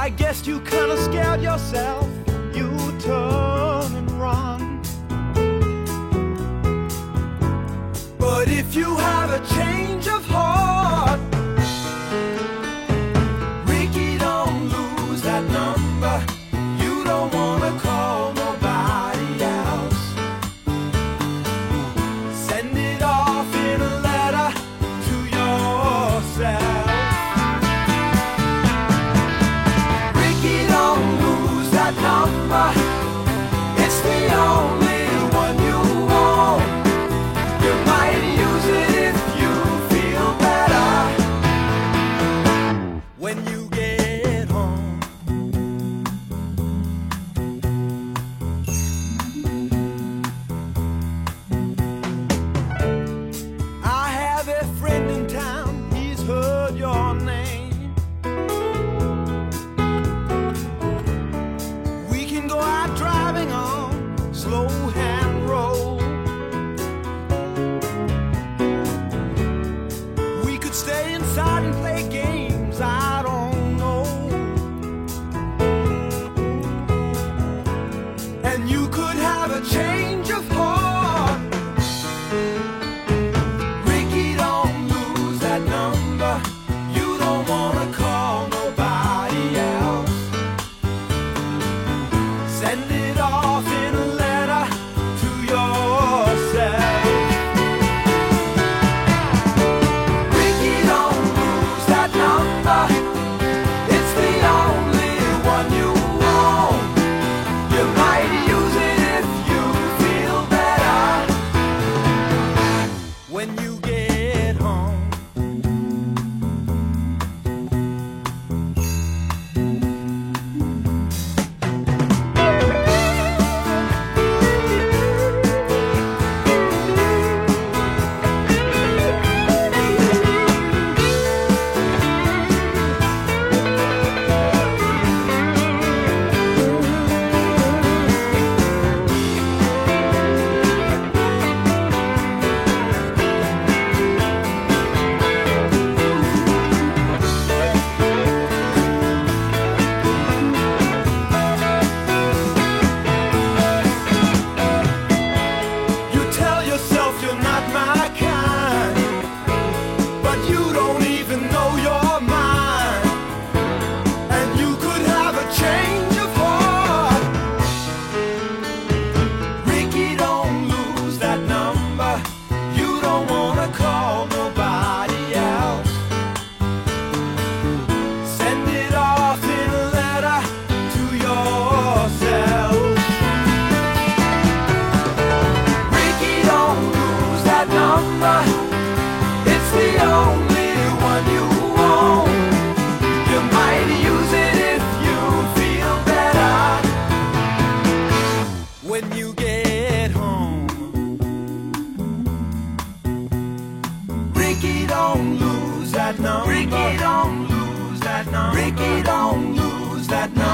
I guess you kinda scared yourself. You turn and run. But if you have a change of heart, Ricky, don't lose that number. You don't wanna call nobody else. Send it off in a letter to yourself. Ricky, don't lose that number. It's the only one you want. You might use it if you feel better when you get home. I have a friend in town, he's heard your name. We can go out driving on slow hand road. We could stay inside and play games, I don't know. And you could have a change of heart. Ricky, don't lose that number. You don't wanna call nobody else. Send it off in a letter to yourself. Ricky, don't lose that number. It's the only one you want. You might use it if you feel better when you get home. You tell yourself you're not my kind, but you don't even know your mind. And you could have a change of heart. Ricky, don't lose that number. You don't wanna call nobody else. Send it off in a letter to yourself. Ricky, don't lose that number. It's the only one you want. You might use it if you feel better when you get home. Ricky, don't lose that number. Ricky, don't lose that number. Ricky, don't lose that number.